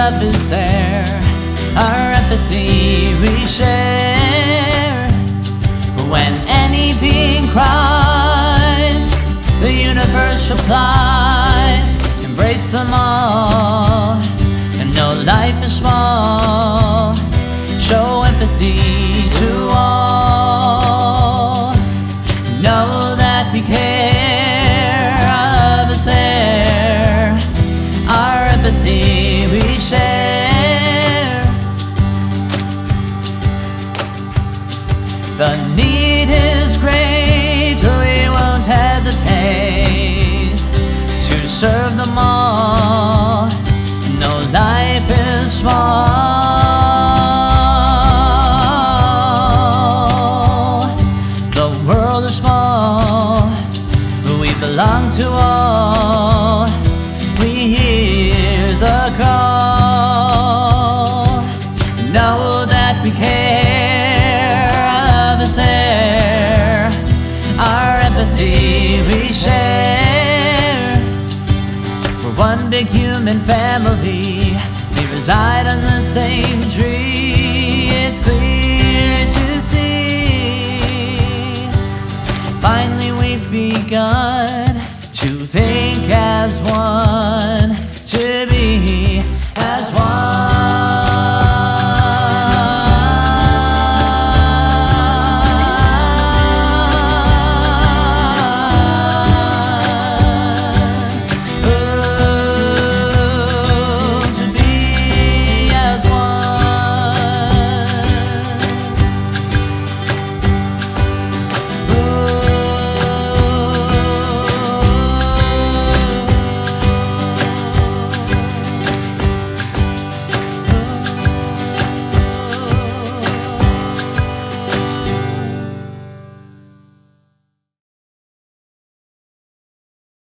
love is there, our empathy we share. When any being cries, the universe replies. Embrace them all, and no life is small. Show empathy to all. Know that we care, our love is there, our empathy we share. The need is great, we won't hesitate to serve them all. No life is small. The world is small, we belong to all. We hear the call. Know that we care, our love is there, our empathy we share. We're one big human family, we reside on the same tree. It's clear to see, finally we've begun